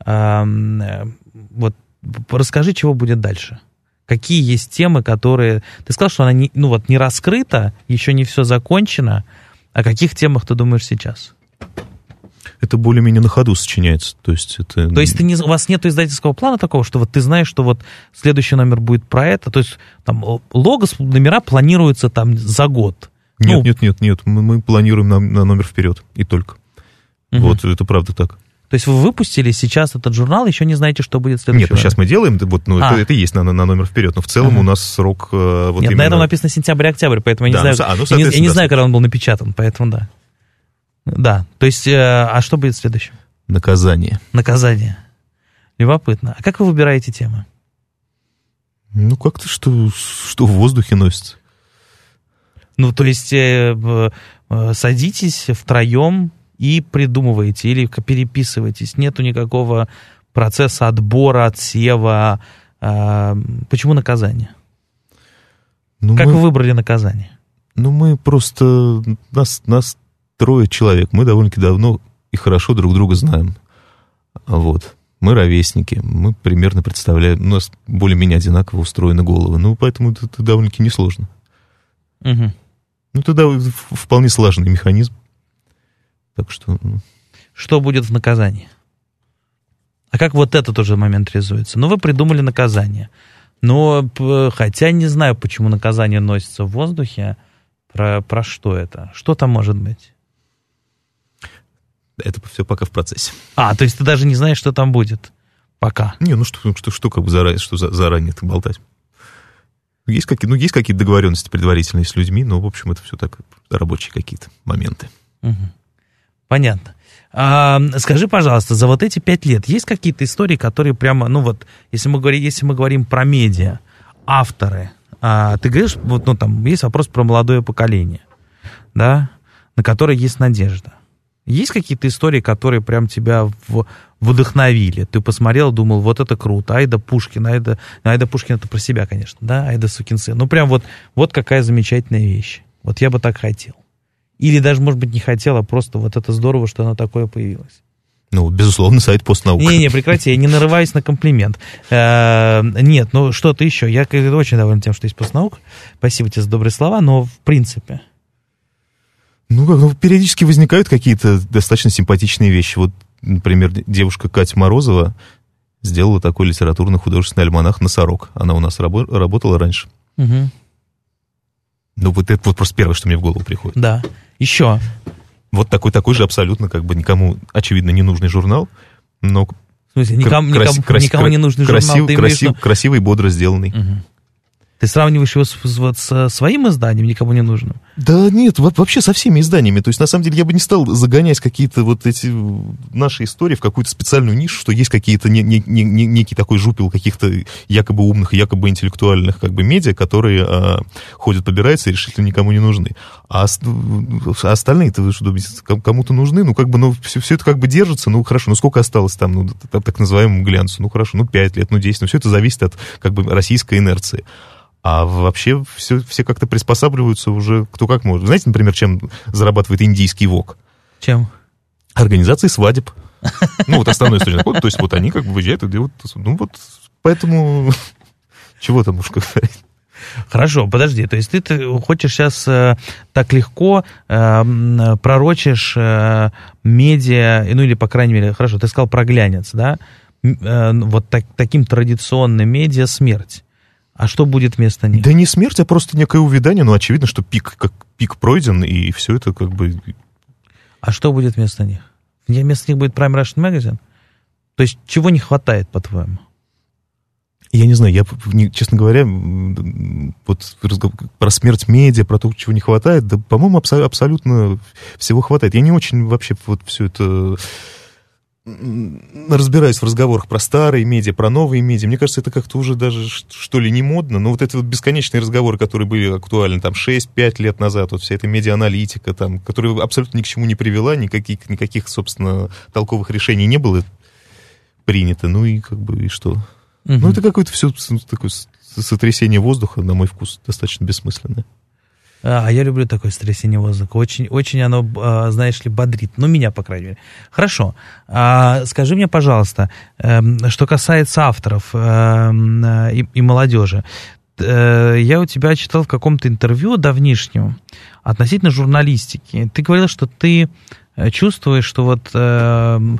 Вот расскажи, чего будет дальше. Какие есть темы, которые... Ты сказал, что она не раскрыта, еще не все закончено. О каких темах ты думаешь сейчас? Это более-менее на ходу сочиняется. То есть у вас нет издательского плана такого, что вот ты знаешь, что вот следующий номер будет про это? То есть там логос, номера планируются там за год? Нет. Мы планируем на номер вперед, и только. Угу. Вот, это правда так. То есть вы выпустили сейчас этот журнал, еще не знаете, что будет следующий? Нет, сейчас мы делаем, это есть на номер вперед, но в целом у нас срок... Нет, именно... на этом написано сентябрь-октябрь, поэтому я не знаю, когда он был напечатан, поэтому да. Да, то есть, а что будет следующим? Наказание. Любопытно. А как вы выбираете темы? Ну, как-то что в воздухе носится. Ну, то есть, садитесь втроем и придумываете или переписываетесь. Нету никакого процесса отбора, отсева. Почему наказание? Как вы выбрали наказание? Ну, мы просто... Нас 3 человек. Мы довольно-таки давно и хорошо друг друга знаем. Вот. Мы ровесники. Мы примерно представляем... У нас более-менее одинаково устроены головы. Ну, поэтому это довольно-таки несложно. Угу. Ну, тогда вполне слаженный механизм. Так что... Что будет в наказании? А как вот этот уже момент реализуется? Ну, вы придумали наказание. Но, хотя не знаю, почему наказание носится в воздухе, про что это? Что там может быть? Это все пока в процессе. То есть ты даже не знаешь, что там будет? Пока. Не, что как бы заранее это болтать? Есть какие-то договоренности предварительные с людьми, но, в общем, это все так, рабочие какие-то моменты. Угу. Понятно. Скажи, пожалуйста, за вот эти 5 лет есть какие-то истории, которые прямо, если мы говорим про медиа, авторы, ты говоришь, там есть вопрос про молодое поколение, да, на которое есть надежда. Есть какие-то истории, которые прям тебя вдохновили? Ты посмотрел, думал, вот это круто, Айда Пушкин, Айда Пушкин это про себя, конечно, да, Айда сукин сын. Ну, прям вот какая замечательная вещь. Вот я бы так хотел. Или даже, может быть, не хотел, а просто вот это здорово, что оно такое появилось. Ну, безусловно, сайт «Постнаука». Не, прекрати, я не нарываюсь на комплимент. Нет, что-то еще. Я очень доволен тем, что есть «Постнаука». Спасибо тебе за добрые слова, но в принципе... Периодически возникают какие-то достаточно симпатичные вещи. Вот, например, девушка Катя Морозова сделала такой литературно-художественный альманах «Носорог». Она у нас работала раньше. Угу. Вот это просто первое, что мне в голову приходит. Да. Еще. Вот такой же абсолютно, как бы, никому, очевидно, не нужный журнал, но... В смысле, никому не нужный журнал? Красивый, бодро сделанный. Угу. Ты сравниваешь его со своим изданием, никому не нужным? Да нет, вообще со всеми изданиями. То есть, на самом деле, я бы не стал загонять какие-то вот эти наши истории в какую-то специальную нишу, что есть какие-то некий такой жупел каких-то якобы умных, якобы интеллектуальных как бы медиа, которые ходят, побираются и решительно никому не нужны. А остальные-то, вы что думаете, кому-то нужны? Ну, как бы, ну, все это как бы держится, ну, хорошо, ну, сколько осталось там, ну, так называемому глянцу? Ну, хорошо, ну, 5 лет, ну, 10, ну, все это зависит от, как бы, российской инерции. А вообще все как-то приспосабливаются уже кто как может. Знаете, например, чем зарабатывает индийский ВОК? Чем? Организацией свадеб. Ну, вот основной источник. То есть вот они как бы выезжают и делают... Ну, вот поэтому... Чего там уж говорить? Хорошо, подожди. То есть ты хочешь сейчас так легко пророчишь медиа, ну или, по крайней мере, хорошо, ты сказал про глянец, да? Вот таким традиционным медиа смерть. А что будет вместо них? Да не смерть, а просто некое увядание. Ну, очевидно, что пик пройден, и все это как бы... А что будет вместо них? Вместо них будет Prime Russian Magazine? То есть чего не хватает, по-твоему? Я не знаю, честно говоря, вот про смерть медиа, про то, чего не хватает, да, по-моему, абсолютно всего хватает. Я не очень вообще вот все это... разбираюсь в разговорах про старые медиа, про новые медиа. Мне кажется, это как-то уже даже, что ли, не модно. Но вот эти вот бесконечные разговоры, которые были актуальны там 6-5 лет назад, вот вся эта медиа-аналитика, там, которая абсолютно ни к чему не привела, никаких, собственно, толковых решений не было принято. Ну и как бы, и что? Угу. Ну это какое-то все такое сотрясение воздуха, на мой вкус, достаточно бессмысленное. А я люблю такое сотрясение воздуха. Очень, очень оно, знаешь ли, бодрит. Ну, меня, по крайней мере. Хорошо. Скажи мне, пожалуйста, что касается авторов и молодежи. Я у тебя читал в каком-то интервью давнишнем относительно журналистики. Ты говорил, что ты чувствуешь, что вот что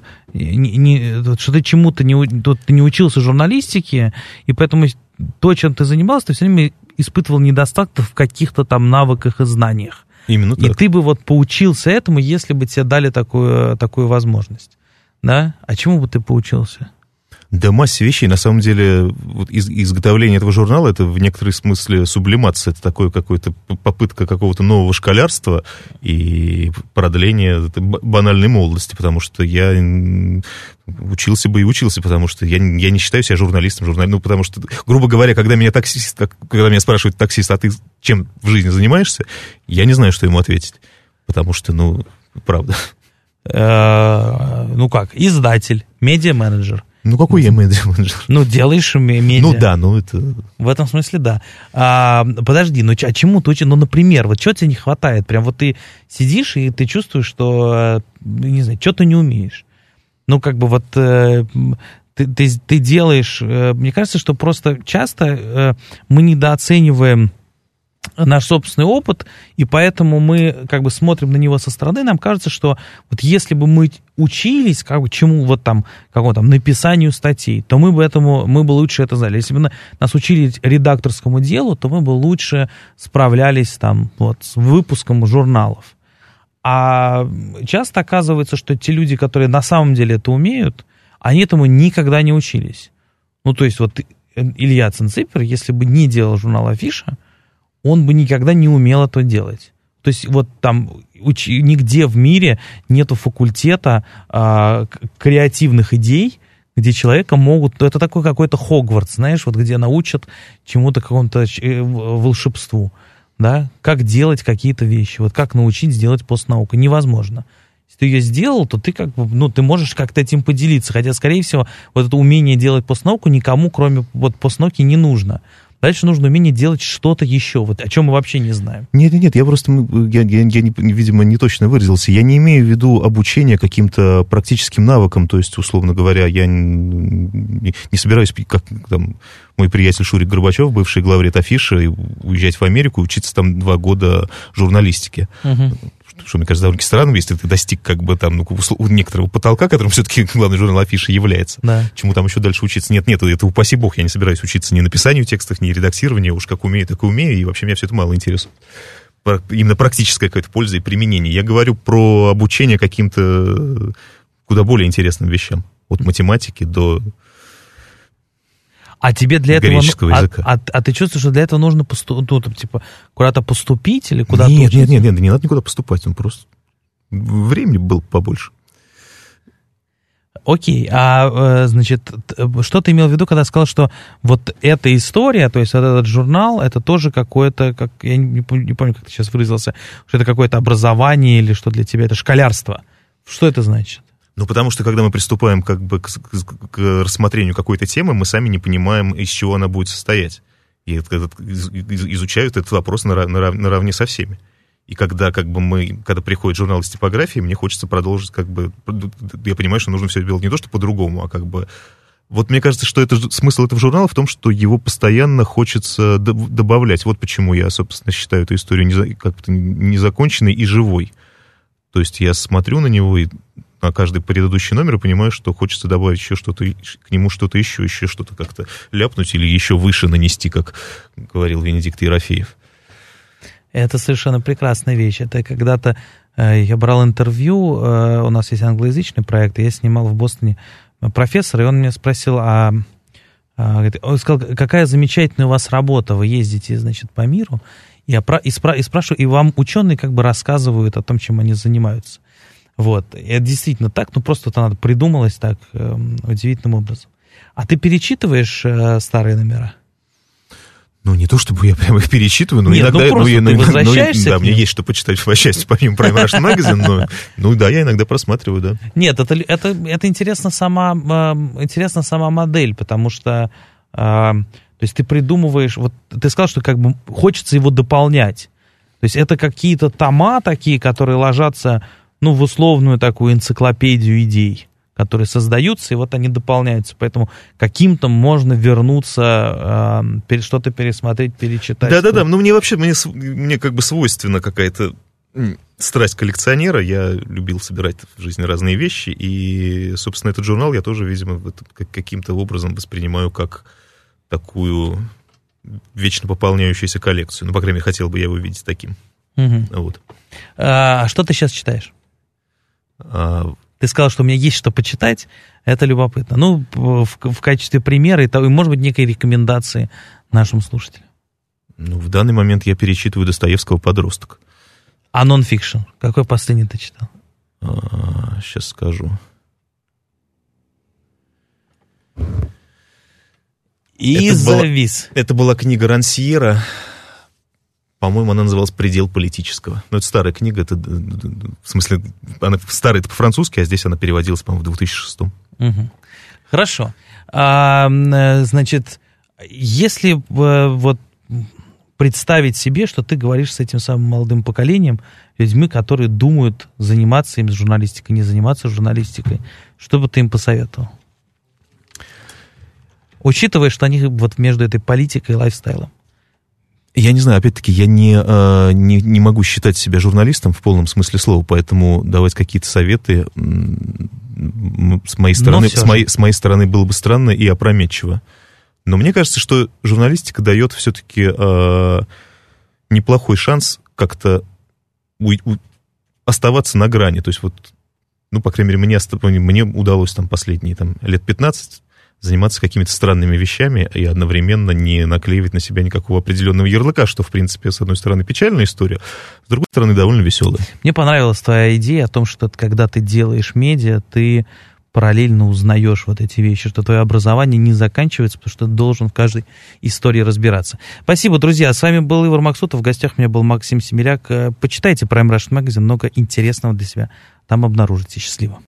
ты чему-то не учился журналистике, и поэтому то, чем ты занимался, ты все время испытывал недостаток в каких-то там навыках и знаниях. Именно так. И ты бы вот поучился этому, если бы тебе дали такую возможность. Да? А чему бы ты поучился? Да масса вещей. На самом деле, вот изготовление этого журнала, это в некотором смысле сублимация. Это такое какое-то попытка какого-то нового школярства и продление банальной молодости, потому что я учился, потому что я не считаю себя журналистом. Ну, потому что, грубо говоря, когда меня спрашивает таксист, а ты чем в жизни занимаешься, я не знаю, что ему ответить. Потому что, ну, правда. Ну как, издатель, медиа-менеджер. Ну, какой я медиа-менеджер? Ну, делаешь медиа. Ну, да, ну, это... В этом смысле, да. Подожди, ну, а чему ты учишь? Ну, например, вот чего тебе не хватает? Прям вот ты сидишь, и ты чувствуешь, что, не знаю, что ты не умеешь. Ну, как бы вот ты делаешь... Мне кажется, что просто часто мы недооцениваем наш собственный опыт, и поэтому мы как бы смотрим на него со стороны, нам кажется, что вот если бы мы учились как бы чему вот там, какому там написанию статей, то мы бы лучше это знали. Если бы нас учили редакторскому делу, то мы бы лучше справлялись там вот с выпуском журналов. А часто оказывается, что те люди, которые на самом деле это умеют, они этому никогда не учились. Ну, то есть вот Илья Цинципер, если бы не делал журнал «Афиша», он бы никогда не умел это делать. То есть вот там нигде в мире нету факультета креативных идей, где человека могут... Это такой какой-то Хогвартс, знаешь, вот где научат чему-то, какому-то волшебству, да, как делать какие-то вещи, вот как научить сделать постнауку. Невозможно. Если ты ее сделал, то ты как бы, ну, ты можешь как-то этим поделиться, хотя, скорее всего, вот это умение делать постнауку никому, кроме вот постнауки, не нужно. Дальше нужно умение делать что-то еще, вот о чем мы вообще не знаем. Нет, я просто, видимо, не точно выразился. Я не имею в виду обучение каким-то практическим навыкам, то есть, условно говоря, я не собираюсь, как там мой приятель Шурик Горбачев, бывший главред «Афиши», уезжать в Америку и учиться там 2 года журналистики. Угу. Что, мне кажется, довольно странным, если ты достиг как бы там некоторого потолка, которым все-таки главный журнал «Афиша» является. Да. Чему там еще дальше учиться? Нет, это упаси бог, я не собираюсь учиться ни написанию текстов, ни редактированию, уж как умею, так и умею, и вообще меня все это мало интересует. именно практическая какая-то польза и применение. Я говорю про обучение каким-то куда более интересным вещам. От математики до тебе для греческого этого, языка. А ты чувствуешь, что для этого нужно куда-то поступить или куда-то Нет, учиться? не надо никуда поступать, просто времени было побольше. Окей, значит, что ты имел в виду, когда сказал, что вот эта история, то есть вот этот журнал, это тоже какое-то, я не помню, как ты сейчас выразился, что это какое-то образование или что для тебя это школярство. Что это значит? Потому что, когда мы приступаем к рассмотрению какой-то темы, мы сами не понимаем, из чего она будет состоять. И изучают этот вопрос наравне со всеми. И когда приходит журнал из типографии, мне хочется продолжить, я понимаю, что нужно все делать не то, что по-другому, а Вот мне кажется, что смысл этого журнала в том, что его постоянно хочется добавлять. Вот почему я, собственно, считаю эту историю как-то незаконченной и живой. То есть я смотрю на него и на каждый предыдущий номер и понимаю, что хочется добавить еще что-то, к нему что-то еще что-то как-то ляпнуть или еще выше нанести, как говорил Венедикт Ерофеев. Это совершенно прекрасная вещь. Это когда-то я брал интервью, у нас есть англоязычный проект, и я снимал в Бостоне профессора, и он меня спросил, он сказал, какая замечательная у вас работа, вы ездите, значит, по миру, и спрашиваю, и вам ученые рассказывают о том, чем они занимаются. Вот, и это действительно так, просто это надо придумалось так удивительным образом. А ты перечитываешь старые номера? Не то чтобы я прямо их перечитываю, но иногда... ты возвращаешься да, мне есть что почитать по части, помимо Prime Russian Magazine, да, я иногда просматриваю, да. Нет, это интересна сама модель, потому что, то есть ты придумываешь, вот ты сказал, что хочется его дополнять. То есть это какие-то тома такие, которые ложатся, в условную такую энциклопедию идей, которые создаются, и вот они дополняются. Поэтому каким-то можно вернуться, что-то пересмотреть, перечитать. Да-да-да, мне свойственна какая-то страсть коллекционера. Я любил собирать в жизни разные вещи, и, собственно, этот журнал я тоже, видимо, каким-то образом воспринимаю как такую вечно пополняющуюся коллекцию. По крайней мере, хотел бы я его видеть таким. Угу. Вот. Что ты сейчас читаешь? Ты сказал, что у меня есть что почитать, это любопытно. В качестве примера и, может быть, некой рекомендации нашим слушателям. В данный момент я перечитываю Достоевского «Подросток». А нон-фикшн? Какой последний ты читал? Сейчас скажу. И завис. Это была книга Рансьера. По-моему, она называлась «Предел политического». Это старая книга, в смысле, она старая, это по-французски, а здесь она переводилась, по-моему, в 2006. Угу. Хорошо. Значит, если представить себе, что ты говоришь с этим самым молодым поколением, людьми, которые думают, заниматься им журналистикой, не заниматься журналистикой, что бы ты им посоветовал? Учитывая, что они между этой политикой и лайфстайлом. Я не знаю, опять-таки, я не могу считать себя журналистом в полном смысле слова, поэтому давать какие-то советы с моей стороны было бы странно и опрометчиво. Но мне кажется, что журналистика дает все-таки неплохой шанс как-то оставаться на грани. То есть по крайней мере, мне удалось последние лет 15 заниматься какими-то странными вещами и одновременно не наклеивать на себя никакого определенного ярлыка, что, в принципе, с одной стороны, печальная история, с другой стороны, довольно веселая. Мне понравилась твоя идея о том, что когда ты делаешь медиа, ты параллельно узнаешь эти вещи, что твое образование не заканчивается, потому что ты должен в каждой истории разбираться. Спасибо, друзья. С вами был Ивар Максутов. В гостях у меня был Максим Семеляк. Почитайте Prime Russian Magazine, много интересного для себя там обнаружите. Счастливо.